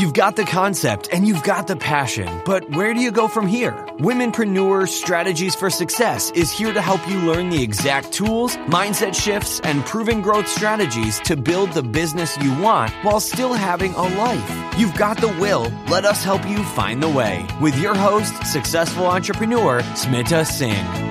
You've got the concept and you've got the passion, but where do you go from here? Womenpreneur Strategies for Success is here to help you learn the exact tools, mindset shifts, and proven growth strategies to build the business you want while still having a life. You've got the will. Let us help you find the way. With your host, successful entrepreneur, Smita Singh.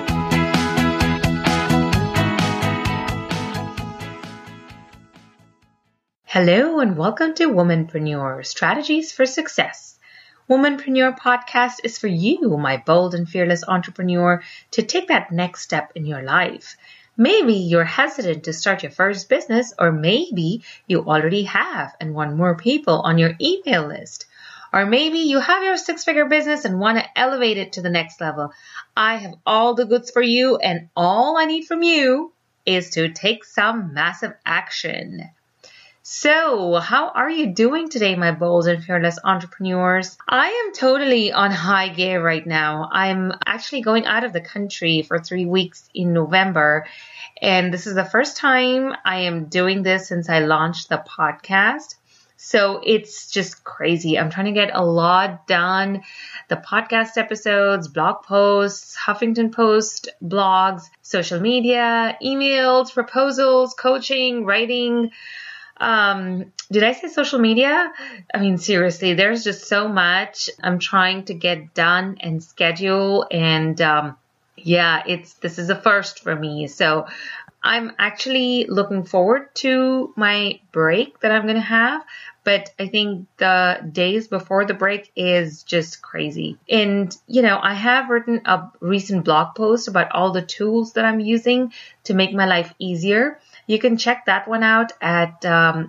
Hello and welcome to Womanpreneur Strategies for Success. Womanpreneur Podcast is for you, my bold and fearless entrepreneur, to take that next step in your life. Maybe you're hesitant to start your first business, or maybe you already have and want more people on your email list. Or maybe you have your six-figure business and want to elevate it to the next level. I have all the goods for you, and all I need from you is to take some massive action. So, how are you doing today, my bold and fearless entrepreneurs? I am totally on high gear right now. I'm actually going out of the country for 3 weeks in November, and this is the first time I am doing this since I launched the podcast. So it's just crazy. I'm trying to get a lot done. The podcast episodes, blog posts, Huffington Post blogs, social media, emails, proposals, coaching, writing. Did I say social media? I mean, seriously, there's just so much I'm trying to get done and schedule. And, this is a first for me. So I'm actually looking forward to my break that I'm going to have. But I think the days before the break is just crazy. And, I have written a recent blog post about all the tools that I'm using to make my life easier. You can check that one out at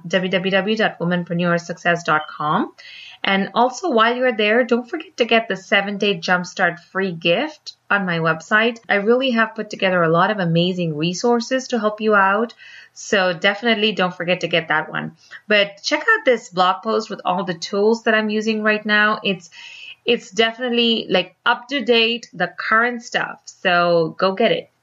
www.womanpreneursuccess.com. And also, while you're there, don't forget to get the 7-day Jumpstart free gift on my website. I really have put together a lot of amazing resources to help you out. So definitely don't forget to get that one. But check out this blog post with all the tools that I'm using right now. It's definitely like up to date, the current stuff. So go get it.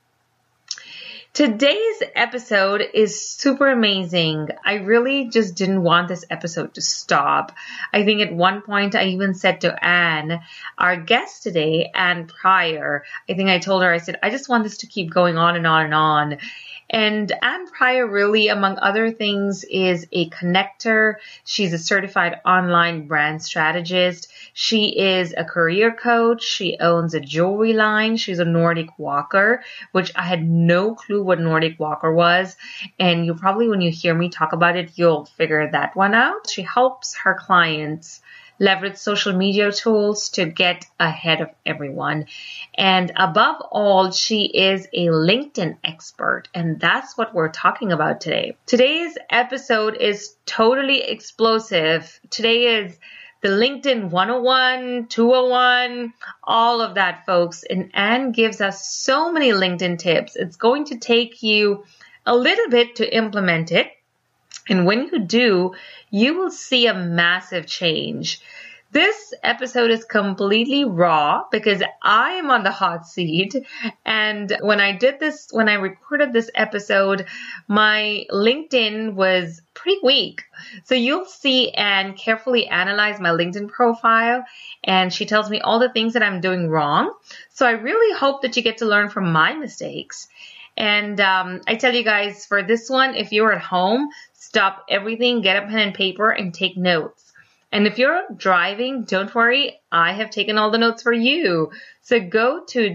Today's episode is super amazing. I really just didn't want this episode to stop. I think at one point I even said to Anne, our guest today, Anne Pryor, I think I told her, I said, I just want this to keep going on and on and on. And Anne Pryor really, among other things, is a connector. She's a certified online brand strategist. She is a career coach. She owns a jewelry line. She's a Nordic walker, which I had no clue what Nordic walker was. And you probably, when you hear me talk about it, you'll figure that one out. She helps her clients leverage social media tools to get ahead of everyone. And above all, she is a LinkedIn expert. And that's what we're talking about today. Today's episode is totally explosive. Today is the LinkedIn 101, 201, all of that, folks. And Anne gives us so many LinkedIn tips. It's going to take you a little bit to implement it. And when you do, you will see a massive change. This episode is completely raw because I am on the hot seat. And when I recorded this episode, my LinkedIn was pretty weak. So you'll see Anne carefully analyze my LinkedIn profile, and she tells me all the things that I'm doing wrong. So I really hope that you get to learn from my mistakes. And I tell you guys, for this one, if you're at home, stop everything, get a pen and paper, and take notes. And if you're driving, don't worry, I have taken all the notes for you. So go to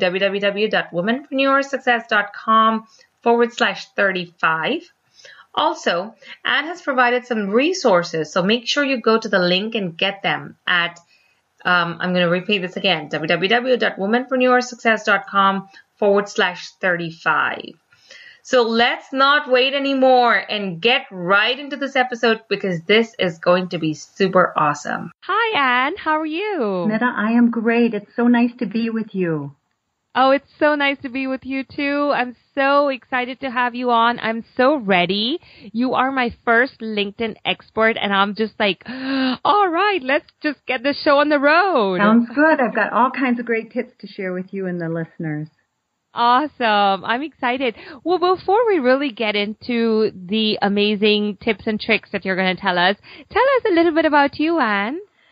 www.womanpreneursuccess.com/35. Also, Anne has provided some resources, so make sure you go to the link and get them at, I'm going to repeat this again, www.womanpreneursuccess.com/35. So let's not wait anymore and get right into this episode because this is going to be super awesome. Hi, Anne. How are you? Smita, I am great. It's so nice to be with you. Oh, it's so nice to be with you too. I'm so excited to have you on. I'm so ready. You are my first LinkedIn expert, and I'm just like, all right, let's just get this show on the road. Sounds good. I've got all kinds of great tips to share with you and the listeners. Awesome. I'm excited. Well, before we really get into the amazing tips and tricks that you're going to tell us a little bit about you, Anne.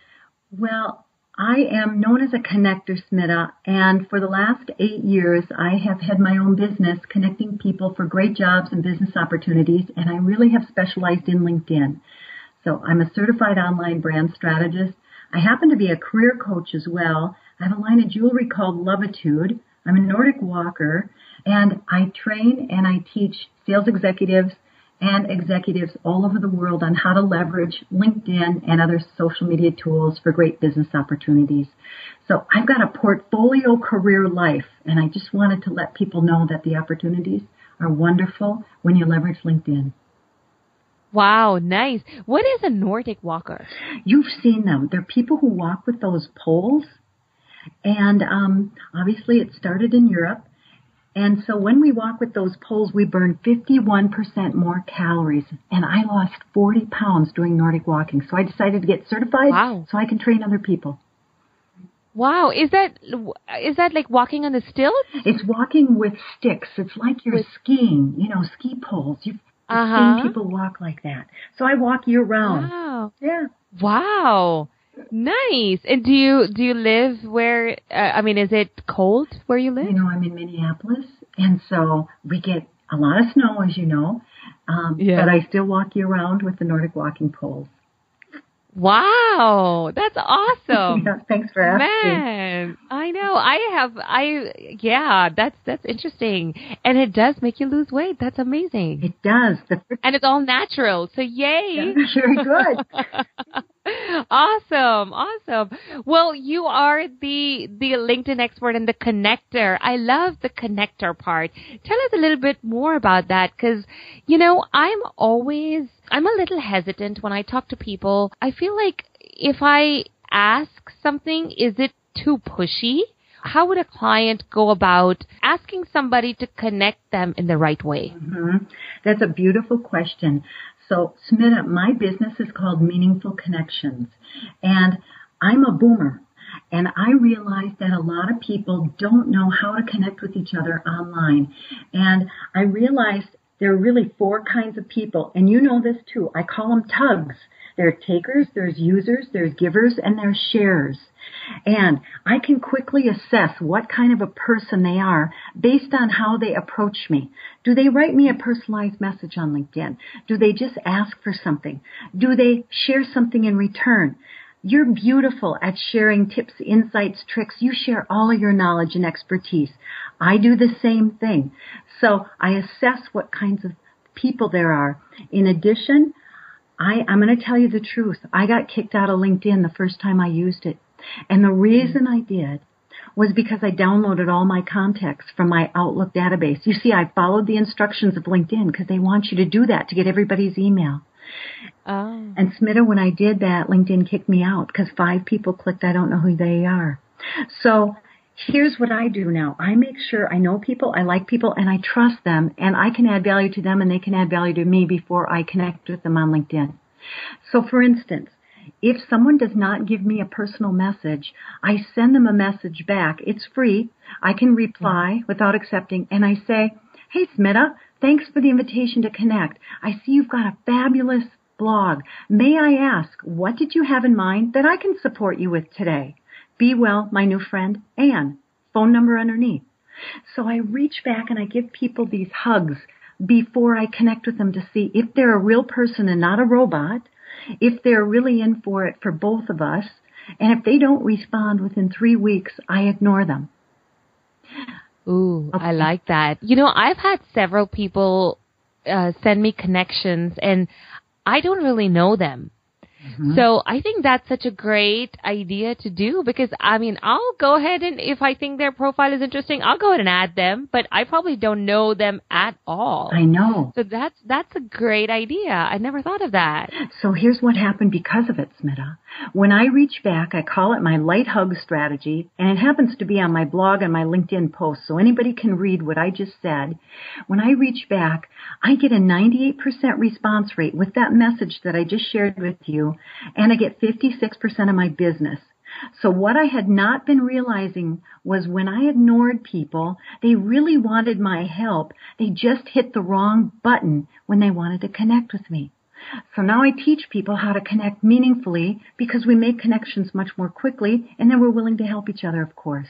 Well, I am known as a connector, Smita, and for the last 8 years, I have had my own business connecting people for great jobs and business opportunities, and I really have specialized in LinkedIn. So I'm a certified online brand strategist. I happen to be a career coach as well. I have a line of jewelry called Lovitude. I'm a Nordic walker, and I train and I teach sales executives and executives all over the world on how to leverage LinkedIn and other social media tools for great business opportunities. So I've got a portfolio career life, and I just wanted to let people know that the opportunities are wonderful when you leverage LinkedIn. Wow, nice. What is a Nordic walker? You've seen them. They're people who walk with those poles, and obviously it started in Europe. And so when we walk with those poles, we burn 51% more calories. And I lost 40 pounds doing Nordic walking. So I decided to get certified so I can train other people. Wow. Is that like walking on the stilts? It's walking with sticks. It's like you're skiing, ski poles. You've seen people walk like that. So I walk year round. Wow. Yeah. Wow. Nice. And do you live where, is it cold where you live? I'm in Minneapolis, and so we get a lot of snow, as you know, but I still walk year round with the Nordic walking poles. Wow, that's awesome. Yeah, thanks for asking. Man, I know. That's interesting. And it does make you lose weight. That's amazing. It does. And it's all natural. So yay. Yeah, very good. Awesome. Well, you are the LinkedIn expert and the connector. I love the connector part. Tell us a little bit more about that, because, I'm a little hesitant when I talk to people. I feel like if I ask something, is it too pushy? How would a client go about asking somebody to connect them in the right way? Mm-hmm. That's a beautiful question. So, Smita, my business is called Meaningful Connections, and I'm a boomer. And I realize that a lot of people don't know how to connect with each other online. And I realized there are really 4 kinds of people, and you know this too. I call them tugs. There are takers, there's users, there's givers, and there's sharers. And I can quickly assess what kind of a person they are based on how they approach me. Do they write me a personalized message on LinkedIn? Do they just ask for something? Do they share something in return? You're beautiful at sharing tips, insights, tricks. You share all of your knowledge and expertise. I do the same thing. So I assess what kinds of people there are. In addition, I'm going to tell you the truth. I got kicked out of LinkedIn the first time I used it. And the reason I did was because I downloaded all my contacts from my Outlook database. You see, I followed the instructions of LinkedIn because they want you to do that to get everybody's email. Oh. And Smita, when I did that, LinkedIn kicked me out because 5 people clicked, I don't know who they are. So here's what I do now. I make sure I know people, I like people, and I trust them, and I can add value to them, and they can add value to me before I connect with them on LinkedIn. So for instance, if someone does not give me a personal message, I send them a message back. It's free. I can reply without accepting, and I say, hey, Smita, thanks for the invitation to connect. I see you've got a fabulous blog. May I ask, what did you have in mind that I can support you with today? Be well, my new friend, Anne. Phone number underneath. So I reach back and I give people these hugs before I connect with them to see if they're a real person and not a robot, if they're really in for it for both of us, and if they don't respond within 3 weeks, I ignore them. Ooh, okay. I like that. I've had several people send me connections, and I don't really know them. Mm-hmm. So I think that's such a great idea to do because, I'll go ahead and if I think their profile is interesting, I'll go ahead and add them, but I probably don't know them at all. I know. So that's a great idea. I never thought of that. So here's what happened because of it, Smita. When I reach back, I call it my light hug strategy, and it happens to be on my blog and my LinkedIn post, so anybody can read what I just said. When I reach back, I get a 98% response rate with that message that I just shared with you, and I get 56% of my business. So what I had not been realizing was when I ignored people, they really wanted my help. They just hit the wrong button when they wanted to connect with me. So now I teach people how to connect meaningfully because we make connections much more quickly, and then we're willing to help each other, of course.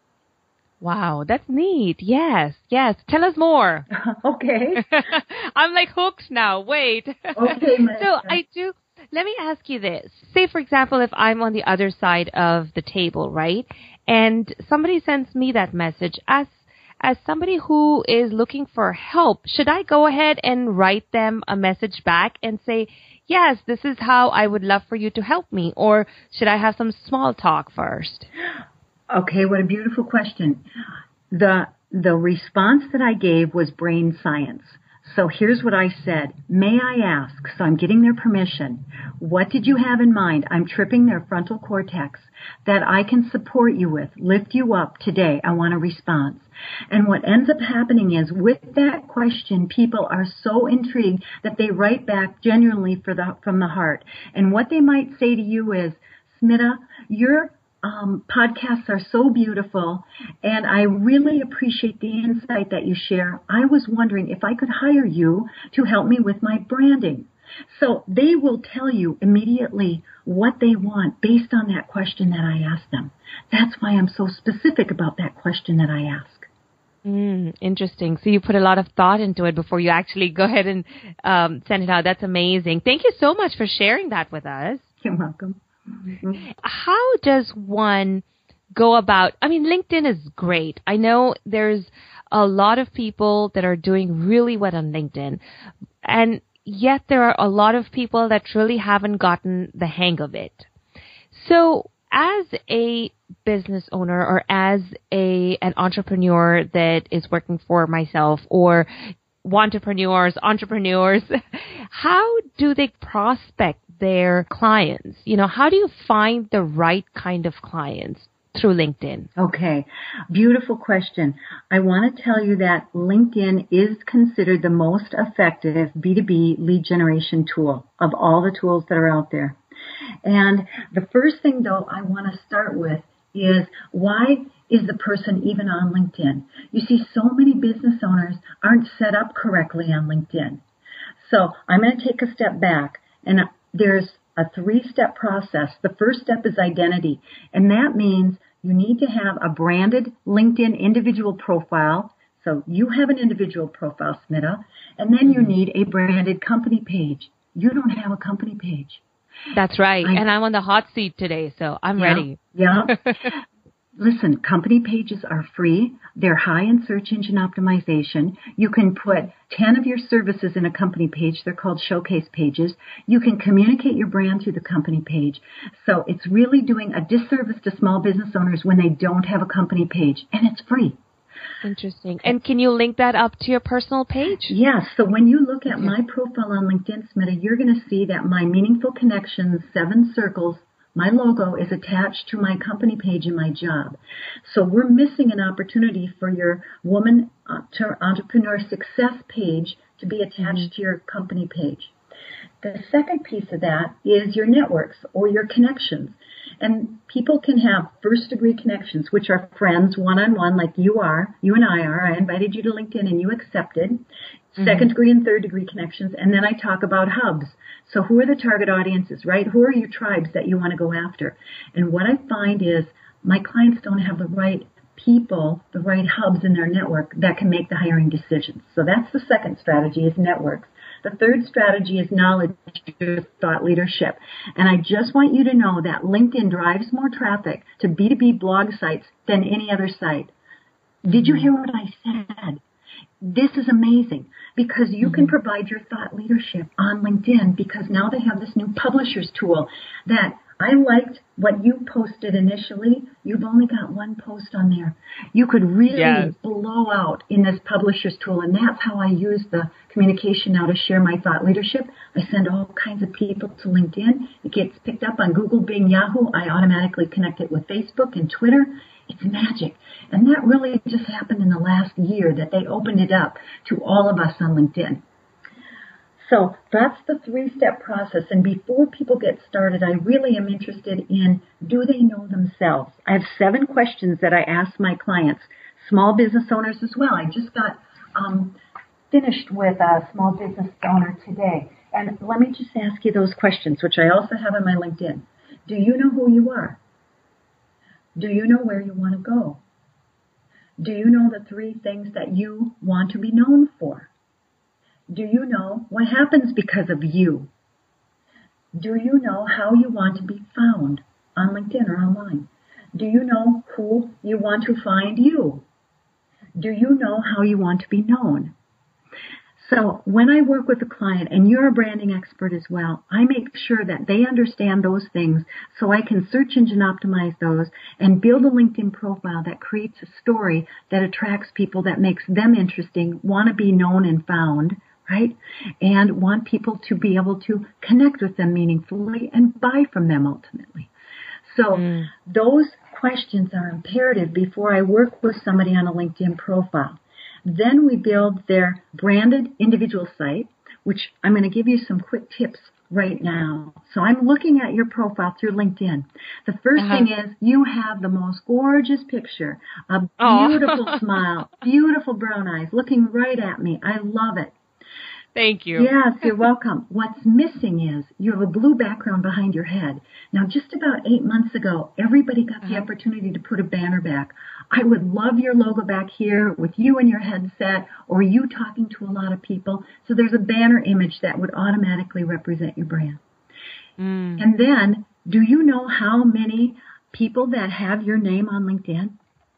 Wow, that's neat. Yes, yes. Tell us more. Okay. I'm like hooked now. Wait. Okay, So let me ask you this. Say, for example, if I'm on the other side of the table, right? And somebody sends me that message as somebody who is looking for help, should I go ahead and write them a message back and say, yes, this is how I would love for you to help me? Or should I have some small talk first? Okay, what a beautiful question. The response that I gave was brain science. So here's what I said. May I ask, so I'm getting their permission, what did you have in mind? I'm tripping their frontal cortex that I can support you with, lift you up today. I want a response. And what ends up happening is with that question, people are so intrigued that they write back genuinely from the heart. And what they might say to you is, Smita, your podcasts are so beautiful, and I really appreciate the insight that you share. I was wondering if I could hire you to help me with my branding. So they will tell you immediately what they want based on that question that I asked them. That's why I'm so specific about that question that I ask. Interesting. So you put a lot of thought into it before you actually go ahead and send it out. That's amazing. Thank you so much for sharing that with us. You're welcome. How does one go about, LinkedIn is great. I know there's a lot of people that are doing really well on LinkedIn, and yet there are a lot of people that really haven't gotten the hang of it. So as a business owner or as an entrepreneur that is working for myself or entrepreneurs, how do they prospect their clients? How do you find the right kind of clients through LinkedIn? Okay, beautiful question. I want to tell you that LinkedIn is considered the most effective B2B lead generation tool of all the tools that are out there. And the first thing, though, I want to start with is, why is the person even on LinkedIn? You see, so many business owners aren't set up correctly on LinkedIn. So I'm going to take a step back, and there's a 3-step process. The first step is identity, and that means you need to have a branded LinkedIn individual profile. So you have an individual profile, Smita, and then you need a branded company page. You don't have a company page. That's right. And I'm on the hot seat today, so I'm ready. Yeah. Listen, company pages are free. They're high in search engine optimization. You can put 10 of your services in a company page. They're called showcase pages. You can communicate your brand through the company page. So it's really doing a disservice to small business owners when they don't have a company page, and it's free. Interesting. And can you link that up to your personal page? Yes. So when you look at my profile on LinkedIn, Smita, you're going to see that my Meaningful Connections 7 circles, my logo is attached to my company page in my job. So we're missing an opportunity for your woman entrepreneur success page to be attached to your company page. The second piece of that is your networks or your connections. And people can have first-degree connections, which are friends one-on-one like you and I are. I invited you to LinkedIn and you accepted. Second-degree and third-degree connections. And then I talk about hubs. So who are the target audiences, right? Who are your tribes that you want to go after? And what I find is my clients don't have the right people, the right hubs in their network that can make the hiring decisions. So that's the second strategy, is networks. The third strategy is knowledge or thought leadership. And I just want you to know that LinkedIn drives more traffic to B2B blog sites than any other site. Did you hear what I said? This is amazing because you can provide your thought leadership on LinkedIn, because now they have this new publishers tool that I liked what you posted initially. You've only got one post on there. You could really blow out in this publishers tool, and that's how I use the communication now to share my thought leadership. I send all kinds of people to LinkedIn. It gets picked up on Google, Bing, Yahoo. I automatically connect it with Facebook and Twitter. It's magic. And that really just happened in the last year that they opened it up to all of us on LinkedIn. So that's the 3-step process. And before people get started, I really am interested in, do they know themselves? I have 7 questions that I ask my clients, small business owners as well. I just got finished with a small business owner today. And let me just ask you those questions, which I also have on my LinkedIn. Do you know who you are? Do you know where you want to go? Do you know the 3 things that you want to be known for? Do you know what happens because of you? Do you know how you want to be found on LinkedIn or online? Do you know who you want to find you? Do you know how you want to be known? So when I work with a client, and you're a branding expert as well, I make sure that they understand those things so I can search engine optimize those and build a LinkedIn profile that creates a story that attracts people, that makes them interesting, want to be known and found, right? And want people to be able to connect with them meaningfully and buy from them ultimately. So those questions are imperative before I work with somebody on a LinkedIn profile. Then we build their branded individual site, which I'm going to give you some quick tips right now. So I'm looking at your profile through LinkedIn. The first thing is you have the most gorgeous picture, a beautiful smile, beautiful brown eyes, looking right at me. I love it. Thank you. Yes, you're welcome. What's missing is you have a blue background behind your head. Now, just about 8 months ago, everybody got the opportunity to put a banner back. I would love your logo back here with you and your headset, or you talking to a lot of people. So there's a banner image that would automatically represent your brand. And then, do you know how many people that have your name on LinkedIn?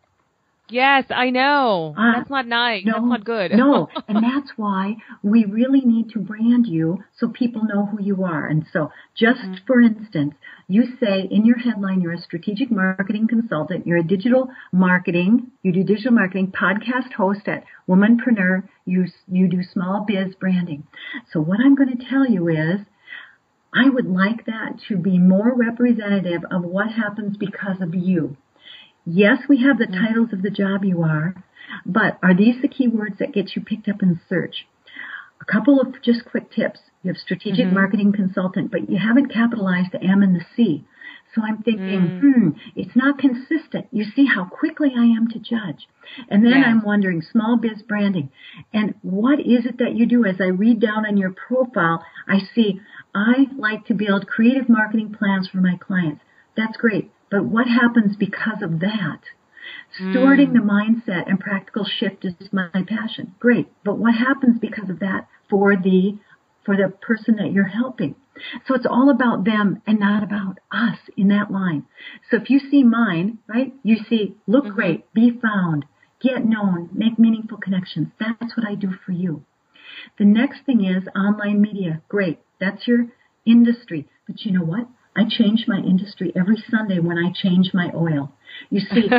Yes, I know. That's not nice. No, that's not good. No, and that's why we really need to brand you so people know who you are. And so just for instance, you say in your headline you're a strategic marketing consultant, you're a digital marketing, you do digital marketing, podcast host at Womanpreneur, you do small biz branding. So what I'm going to tell you is I would like that to be more representative of what happens because of you. Yes, we have the titles of the job you are, but are these the keywords that get you picked up in search? A couple of just quick tips. You have strategic marketing consultant, but you haven't capitalized the M and the C. So I'm thinking, it's not consistent. You see how quickly I am to judge. And then I'm wondering, small biz branding. And what is it that you do? As I read down on your profile, I see, I like to build creative marketing plans for my clients. That's great. But what happens because of that? Stewarding the mindset and practical shift is my passion. Great. But what happens because of that for the person that you're helping? So it's all about them and not about us in that line. So if you see mine, right, you see, look great, be found, get known, make meaningful connections. That's what I do for you. The next thing is online media. Great. That's your industry. But you know what? I change my industry every Sunday when I change my oil. You see,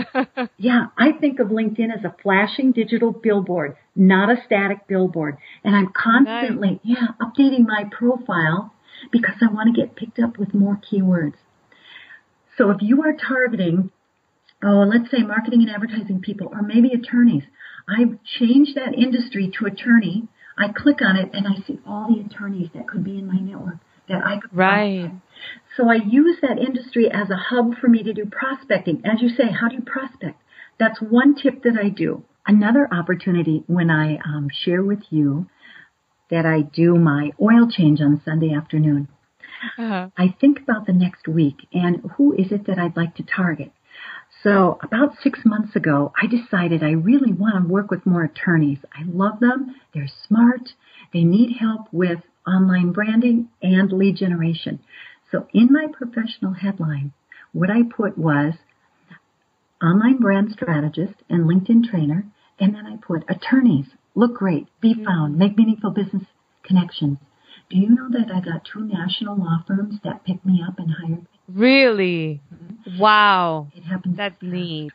I think of LinkedIn as a flashing digital billboard, not a static billboard. And I'm constantly, updating my profile because I want to get picked up with more keywords. So if you are targeting, let's say marketing and advertising people, or maybe attorneys, I've changed that industry to attorney. I click on it and I see all the attorneys that could be in my network that I could prospect. So I use that industry as a hub for me to do prospecting. As you say, how do you prospect? That's one tip that I do. Another opportunity when I share with you that I do my oil change on Sunday afternoon. I think about the next week and who is it that I'd like to target. So about 6 months ago, I decided I really want to work with more attorneys. I love them. They're smart. They need help with online branding and lead generation. So in my professional headline, what I put was online brand strategist and LinkedIn trainer, and then I put attorneys, look great, be found, make meaningful business connections. Do you know that I got 2 national law firms that picked me up and hired me? Really? Wow. It happens. That's neat.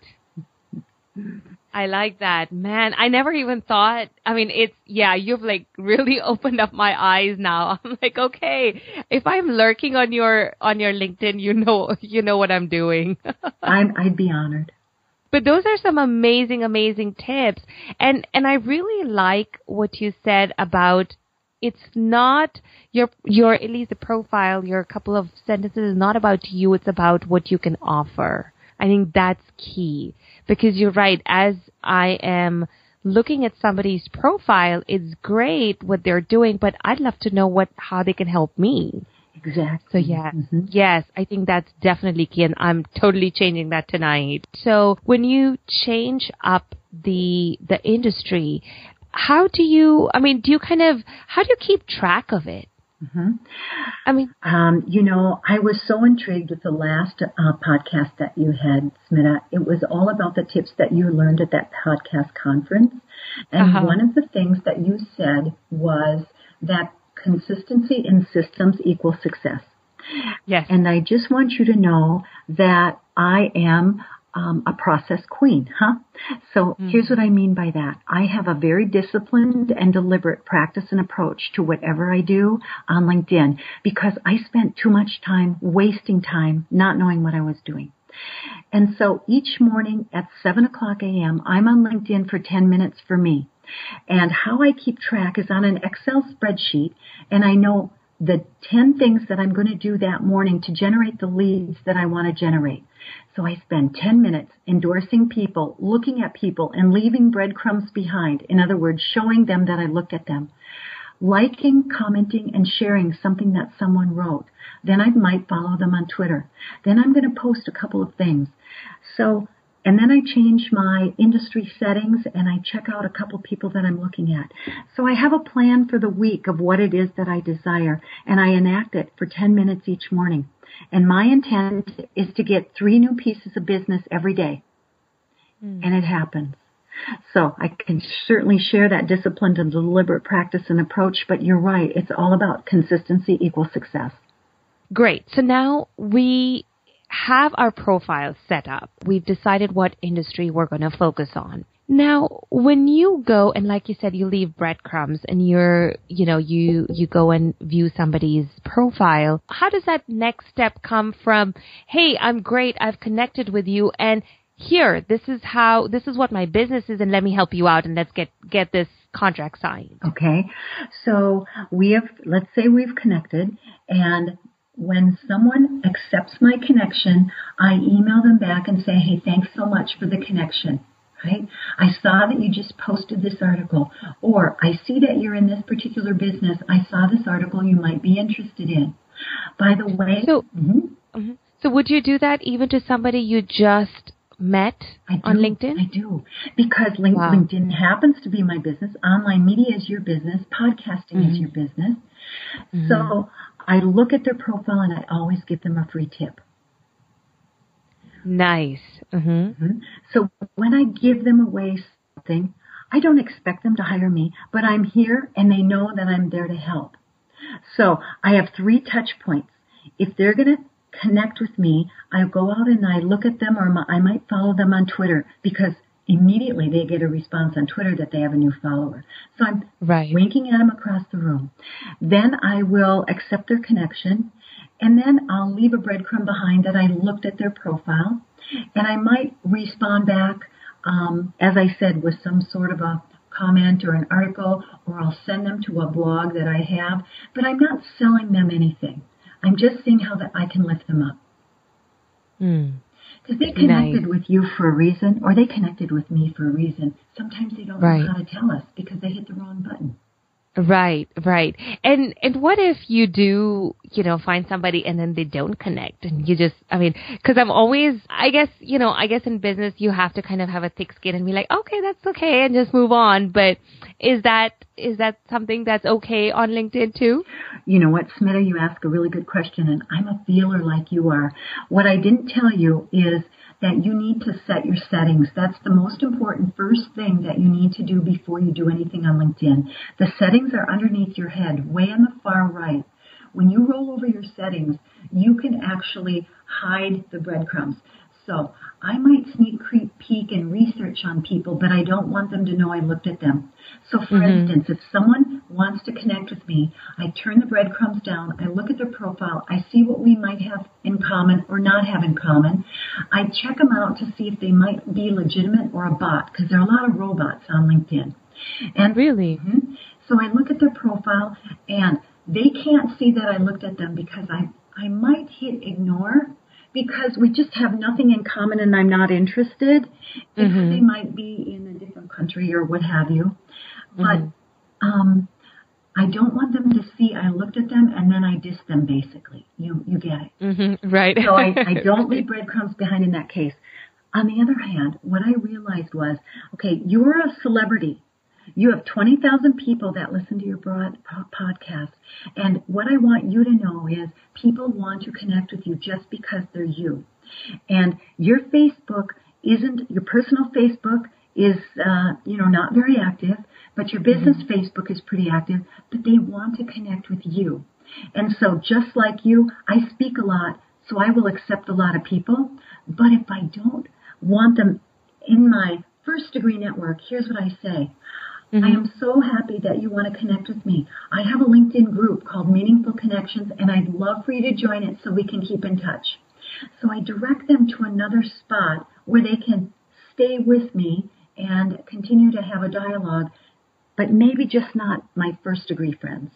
I like that. Man, I never even thought, you've like really opened up my eyes now. I'm like, okay, if I'm lurking on your LinkedIn, you know what I'm doing. I'd be honored. But those are some amazing, amazing tips. And I really like what you said about it's not your at least the profile, your couple of sentences is not about you, it's about what you can offer. I think that's key because you're right. As I am looking at somebody's profile, it's great what they're doing, but I'd love to know how they can help me. Exactly. So yes, I think that's definitely key, and I'm totally changing that tonight. So when you change up the industry, how do you keep track of it? I mean, I was so intrigued with the last podcast that you had, Smita. It was all about the tips that you learned at that podcast conference. And one of the things that you said was that consistency in systems equals success. Yes. And I just want you to know that I am a process queen, So here's what I mean by that. I have a very disciplined and deliberate practice and approach to whatever I do on LinkedIn because I spent too much time wasting time not knowing what I was doing. And so each morning at 7 o'clock a.m., I'm on LinkedIn for 10 minutes for me. And how I keep track is on an Excel spreadsheet, and I know the 10 things that I'm going to do that morning to generate the leads that I want to generate. So I spend 10 minutes endorsing people, looking at people, and leaving breadcrumbs behind. In other words, showing them that I looked at them. Liking, commenting, and sharing something that someone wrote. Then I might follow them on Twitter. Then I'm going to post a couple of things. And then I change my industry settings and I check out a couple people that I'm looking at. So I have a plan for the week of what it is that I desire, and I enact it for 10 minutes each morning. And my intent is to get 3 new pieces of business every day. And it happens. So I can certainly share that disciplined and deliberate practice and approach, but you're right. It's all about consistency equals success. Great. So now we have our profile set up. We've decided what industry we're going to focus on. Now, when you go and like you said, you leave breadcrumbs and you go and view somebody's profile, how does that next step come from, hey, I'm great, I've connected with you, and here, this is what my business is, and let me help you out, and let's get this contract signed. Okay. So let's say we've connected, and when someone accepts my connection, I email them back and say, hey, thanks so much for the connection. Right? I saw that you just posted this article, or I see that you're in this particular business. I saw this article you might be interested in. By the way, so would you do that even to somebody you just met on LinkedIn? I do, because LinkedIn happens to be my business. Online media is your business. Podcasting is your business. So I look at their profile and I always give them a free tip. Nice. So when I give them away something, I don't expect them to hire me, but I'm here and they know that I'm there to help. So I have 3 touch points. If they're going to connect with me, I go out and I look at them, or I might follow them on Twitter, because immediately they get a response on Twitter that they have a new follower. So I'm winking at them across the room. Then I will accept their connection, and then I'll leave a breadcrumb behind that I looked at their profile, and I might respond back, as I said, with some sort of a comment or an article, or I'll send them to a blog that I have, but I'm not selling them anything. I'm just seeing how that I can lift them up. Because they connected with you for a reason, or they connected with me for a reason. Sometimes they don't know how to tell us because they hit the wrong button. Right. And what if you do, find somebody and then they don't connect, and you just, because I'm always, I guess in business you have to kind of have a thick skin and be like, okay, that's okay, and just move on. But is that something that's okay on LinkedIn too? You know what, Smita, you ask a really good question, and I'm a feeler like you are. What I didn't tell you is that you need to set your settings. That's the most important first thing that you need to do before you do anything on LinkedIn. The settings are underneath your head, way on the far right. When you roll over your settings, you can actually hide the breadcrumbs. So I might sneak peek and research on people, but I don't want them to know I looked at them. So for instance, if someone wants to connect with me, I turn the breadcrumbs down, I look at their profile, I see what we might have in common or not have in common. I check them out to see if they might be legitimate or a bot, because there are a lot of robots on LinkedIn. And really? So I look at their profile, and they can't see that I looked at them because I might hit ignore, because we just have nothing in common and I'm not interested, because they might be in a different country or what have you. But I don't want them to see I looked at them and then I dissed them, basically. You get it. Mm-hmm. Right. So I don't leave breadcrumbs behind in that case. On the other hand, what I realized was, okay, you're a celebrity. You have 20,000 people that listen to your podcast. And what I want you to know is people want to connect with you just because they're you. And your Facebook your personal Facebook is, not very active, but your business Facebook is pretty active, but they want to connect with you. And so just like you, I speak a lot, so I will accept a lot of people. But if I don't want them in my first degree network, here's what I say. I am so happy that you want to connect with me. I have a LinkedIn group called Meaningful Connections, and I'd love for you to join it so we can keep in touch. So I direct them to another spot where they can stay with me and continue to have a dialogue, but maybe just not my first degree friends.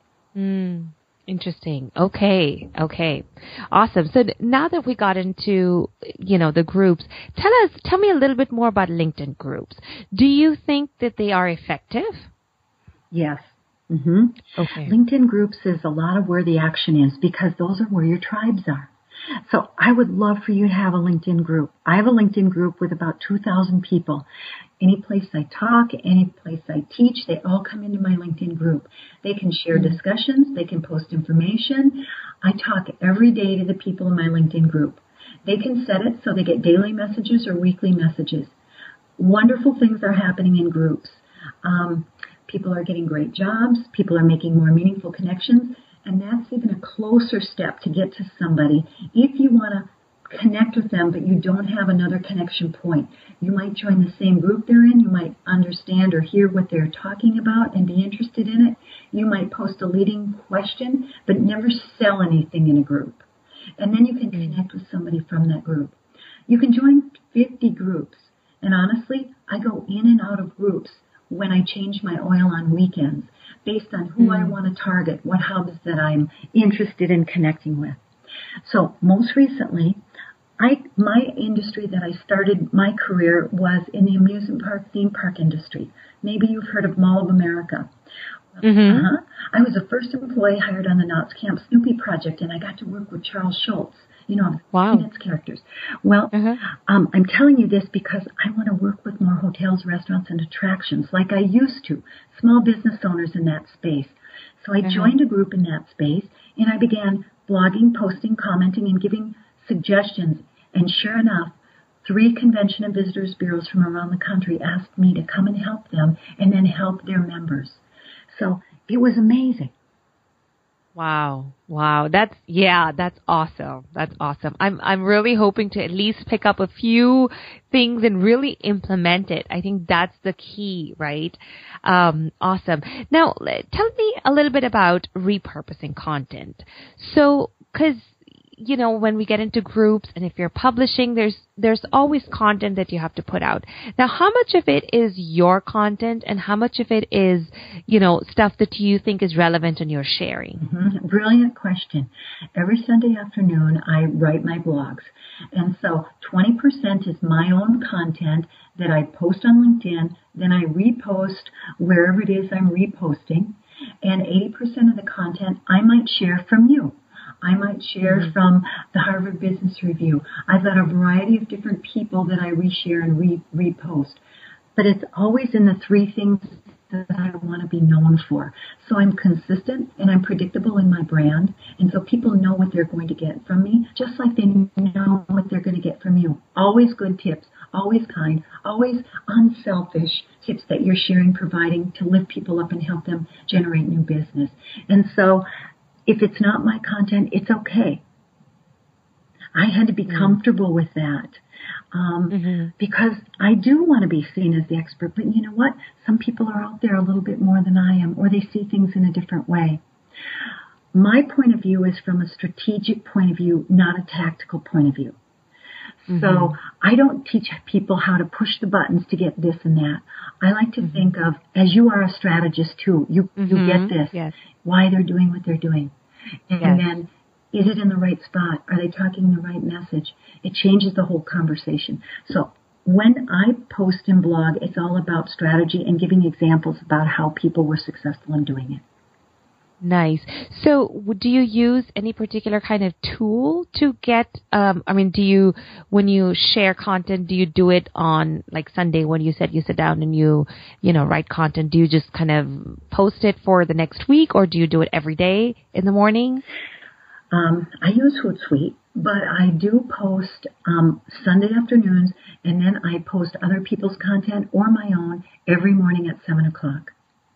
Interesting. Okay. Awesome. So now that we got into, the groups, tell me a little bit more about LinkedIn groups. Do you think that they are effective? Yes. Okay. LinkedIn groups is a lot of where the action is because those are where your tribes are. So I would love for you to have a LinkedIn group. I have a LinkedIn group with about 2,000 people. Any place I talk, any place I teach, they all come into my LinkedIn group. They can share discussions. They can post information. I talk every day to the people in my LinkedIn group. They can set it so they get daily messages or weekly messages. Wonderful things are happening in groups. People are getting great jobs. People are making more meaningful connections. And that's even a closer step to get to somebody. If you want to connect with them, but you don't have another connection point, you might join the same group they're in. You might understand or hear what they're talking about and be interested in it. You might post a leading question, but never sell anything in a group. And then you can connect with somebody from that group. You can join 50 groups. And honestly, I go in and out of groups when I change my oil on weekends, based on who I want to target, what hubs that I'm interested in connecting with. So most recently, my industry that I started my career was in the amusement park, theme park industry. Maybe you've heard of Mall of America. I was the first employee hired on the Knott's Camp Snoopy project, and I got to work with Charles Schultz. Peanuts characters. Well, I'm telling you this because I want to work with more hotels, restaurants, and attractions like I used to, small business owners in that space. So I joined a group in that space, and I began blogging, posting, commenting, and giving suggestions. And sure enough, 3 convention and visitors bureaus from around the country asked me to come and help them and then help their members. So it was amazing. Wow. That's awesome. That's awesome. I'm really hoping to at least pick up a few things and really implement it. I think that's the key, right? Awesome. Now, tell me a little bit about repurposing content. So, because when we get into groups and if you're publishing, there's always content that you have to put out. Now, how much of it is your content and how much of it is, stuff that you think is relevant and you're sharing? Brilliant question. Every Sunday afternoon, I write my blogs. And so 20% is my own content that I post on LinkedIn, then I repost wherever it is I'm reposting. And 80% of the content I might share from you. I might share from the Harvard Business Review. I've got a variety of different people that I reshare and repost. But it's always in the 3 things that I want to be known for. So I'm consistent and I'm predictable in my brand. And so people know what they're going to get from me, just like they know what they're going to get from you. Always good tips, always kind, always unselfish tips that you're sharing, providing to lift people up and help them generate new business. And so if it's not my content, it's okay. I had to be comfortable with that because I do want to be seen as the expert. But you know what? Some people are out there a little bit more than I am, or they see things in a different way. My point of view is from a strategic point of view, not a tactical point of view. So I don't teach people how to push the buttons to get this and that. I like to think of, as you are a strategist too, you get this, why they're doing what they're doing. And then, is it in the right spot? Are they talking the right message? It changes the whole conversation. So when I post and blog, it's all about strategy and giving examples about how people were successful in doing it. Nice. So do you use any particular kind of tool to get, when you share content, do you do it on like Sunday when you said you sit down and you write content? Do you just kind of post it for the next week, or do you do it every day in the morning? I use Hootsuite, but I do post Sunday afternoons, and then I post other people's content or my own every morning at 7 o'clock.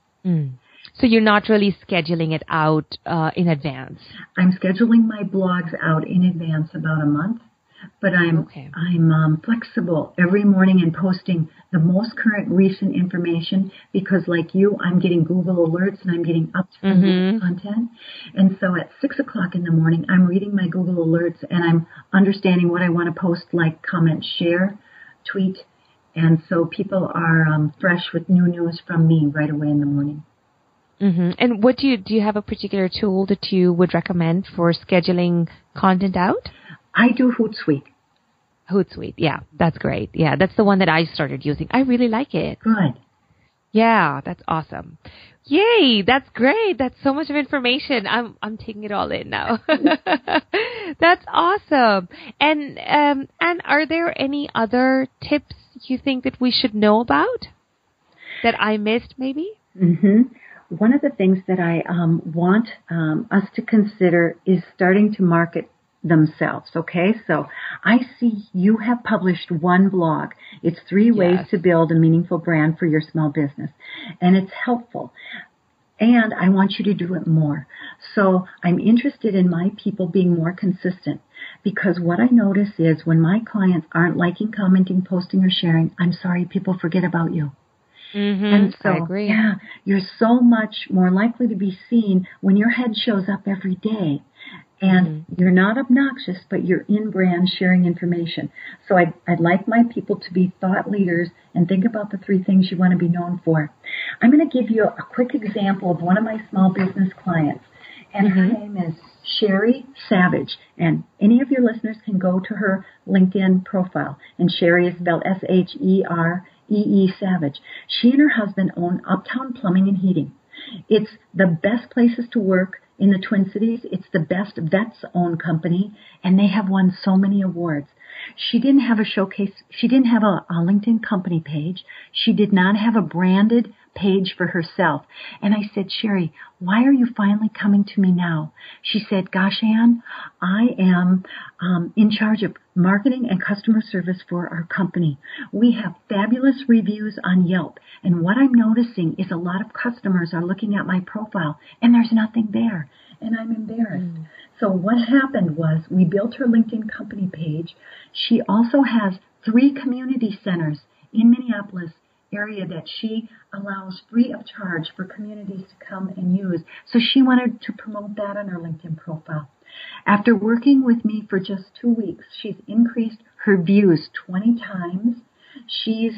So you're not really scheduling it out in advance? I'm scheduling my blogs out in advance about a month, but I'm flexible every morning and posting the most current recent information because, like you, I'm getting Google alerts and I'm getting up-to-date content. And so at 6 o'clock in the morning, I'm reading my Google alerts and I'm understanding what I want to post, like, comment, share, tweet. And so people are fresh with new news from me right away in the morning. And what do you have a particular tool that you would recommend for scheduling content out? I do Hootsuite. Hootsuite, yeah, that's great. Yeah, that's the one that I started using. I really like it. Good. Yeah, that's awesome. Yay, that's great. That's so much of information. I'm taking it all in now. That's awesome. And are there any other tips you think that we should know about that I missed maybe? One of the things that I want us to consider is starting to market themselves, okay? So I see you have published one blog. It's 3 ways to build a meaningful brand for your small business. And it's helpful. And I want you to do it more. So I'm interested in my people being more consistent because what I notice is when my clients aren't liking, commenting, posting, or sharing, I'm sorry, people forget about you. And so, I agree. Yeah, you're so much more likely to be seen when your head shows up every day. And you're not obnoxious, but you're in brand sharing information. So I'd like my people to be thought leaders and think about the 3 things you want to be known for. I'm going to give you a quick example of one of my small business clients. And her name is Sherry Savage. And any of your listeners can go to her LinkedIn profile. And Sherry is spelled S-H-E-R-E-E Savage. She and her husband own Uptown Plumbing and Heating. It's the best places to work in the Twin Cities. It's the best vets-owned company, and they have won so many awards. She didn't have a showcase. She didn't have a LinkedIn company page. She did not have a branded page for herself. And I said, Sherry, why are you finally coming to me now? She said, gosh, Ann, I am in charge of marketing and customer service for our company. We have fabulous reviews on Yelp. And what I'm noticing is a lot of customers are looking at my profile and there's nothing there. And I'm embarrassed. So what happened was we built her LinkedIn company page. She also has 3 community centers in Minneapolis area that she allows free of charge for communities to come and use. So she wanted to promote that on her LinkedIn profile. After working with me for just 2 weeks, she's increased her views 20 times. She's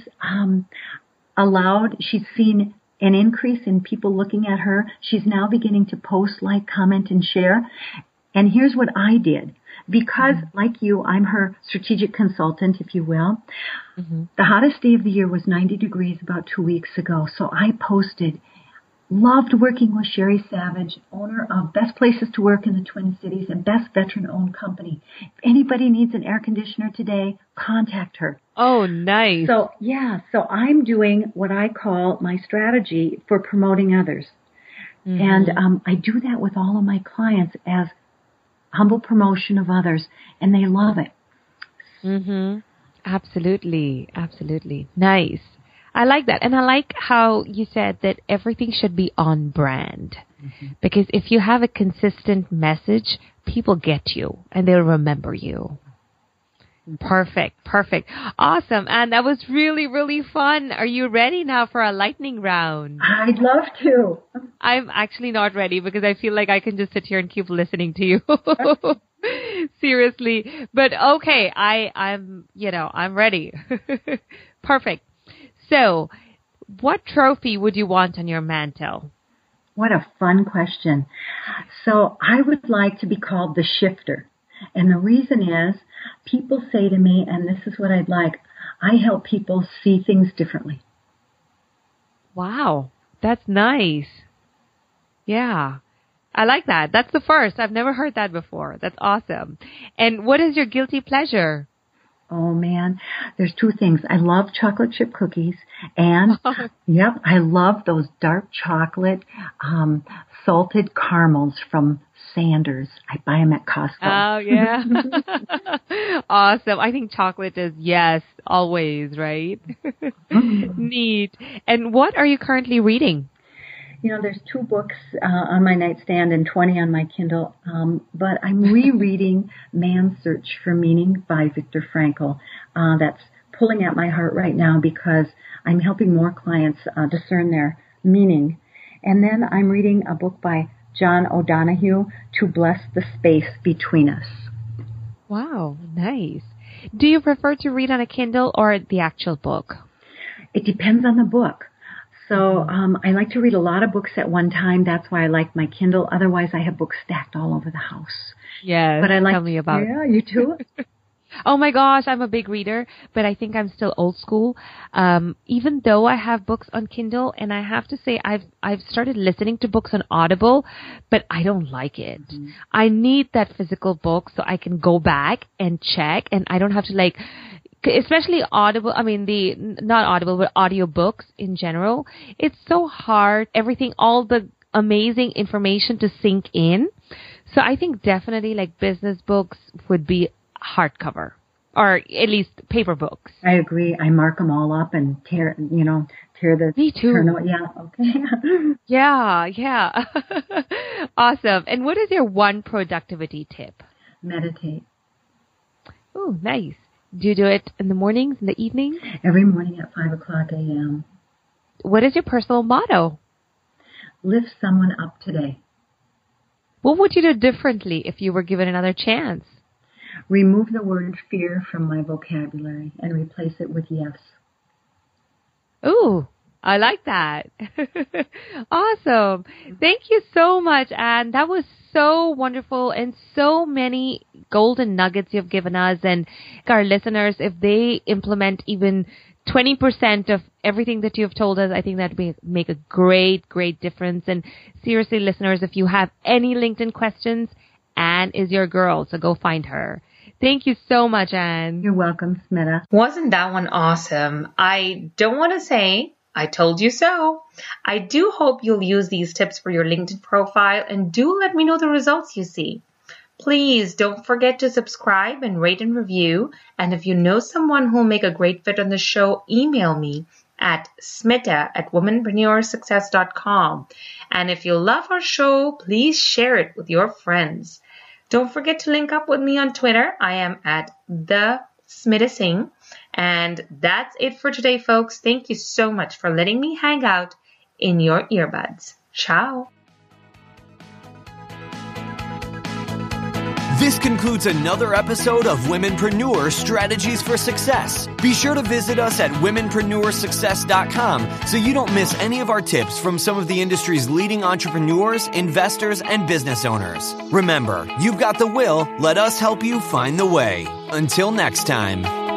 she's seen an increase in people looking at her. She's now beginning to post, like, comment, and share. And here's what I did. Because, like you, I'm her strategic consultant, if you will. The hottest day of the year was 90 degrees about 2 weeks ago. So I posted, loved working with Sherry Savage, owner of Best Places to Work in the Twin Cities and Best Veteran-Owned Company. If anybody needs an air conditioner today, contact her. Oh, nice. So I'm doing what I call my strategy for promoting others. And I do that with all of my clients as humble promotion of others, and they love it. Absolutely. Absolutely. Nice. I like that. And I like how you said that everything should be on brand. Because if you have a consistent message, people get you and they'll remember you. Perfect. Awesome. And that was really, really fun. Are you ready now for a lightning round? I'd love to. I'm actually not ready because I feel like I can just sit here and keep listening to you. Seriously. But okay, I'm ready. Perfect. So, what trophy would you want on your mantle? What a fun question. So, I would like to be called the shifter. And the reason is, people say to me, and this is what I'd like, I help people see things differently. Wow. That's nice. Yeah. I like that. That's the first. I've never heard that before. That's awesome. And what is your guilty pleasure? Oh man, there's two things. I love chocolate chip cookies and, yep, I love those dark chocolate, salted caramels from Sanders. I buy them at Costco. Oh, yeah. Awesome. I think chocolate is yes, always, right? Neat. And what are you currently reading? You know, there's 2 books on my nightstand and 20 on my Kindle, but I'm rereading Man's Search for Meaning by Viktor Frankl. That's pulling at my heart right now because I'm helping more clients discern their meaning. And then I'm reading a book by John O'Donohue, To Bless the Space Between Us. Wow, nice. Do you prefer to read on a Kindle or the actual book? It depends on the book. So I like to read a lot of books at one time. That's why I like my Kindle. Otherwise, I have books stacked all over the house. Yes, but I like, tell me about it. Yeah, you too? Oh my gosh, I'm a big reader, but I think I'm still old school. Even though I have books on Kindle, and I have to say I've started listening to books on Audible, but I don't like it. Mm-hmm. I need that physical book so I can go back and check, and I don't have to especially Audible, not Audible, but audiobooks in general. It's so hard, all the amazing information to sink in. So I think definitely business books would be hardcover, or at least paper books. I agree. I mark them all up and tear the... Me too. Yeah, okay. Yeah. Awesome. And what is your one productivity tip? Meditate. Oh, nice. Do you do it in the mornings, in the evenings? Every morning at 5 o'clock a.m. What is your personal motto? Lift someone up today. What would you do differently if you were given another chance? Remove the word fear from my vocabulary and replace it with yes. Ooh, I like that. Awesome. Thank you so much, Anne. That was so wonderful and so many golden nuggets you've given us, and our listeners, if they implement even 20% of everything that you've told us, I think that would make a great, great difference. And seriously, listeners, if you have any LinkedIn questions, Anne is your girl, so go find her. Thank you so much, Anne. You're welcome, Smita. Wasn't that one awesome? I don't want to say I told you so. I do hope you'll use these tips for your LinkedIn profile, and do let me know the results you see. Please don't forget to subscribe and rate and review. And if you know someone who'll make a great fit on the show, email me at smita@womanpreneursuccess.com. And if you love our show, please share it with your friends. Don't forget to link up with me on Twitter. I am at the Smita Singh. And that's it for today, folks. Thank you so much for letting me hang out in your earbuds. Ciao. This concludes another episode of Womenpreneur Strategies for Success. Be sure to visit us at womenpreneursuccess.com so you don't miss any of our tips from some of the industry's leading entrepreneurs, investors, and business owners. Remember, you've got the will. Let us help you find the way. Until next time.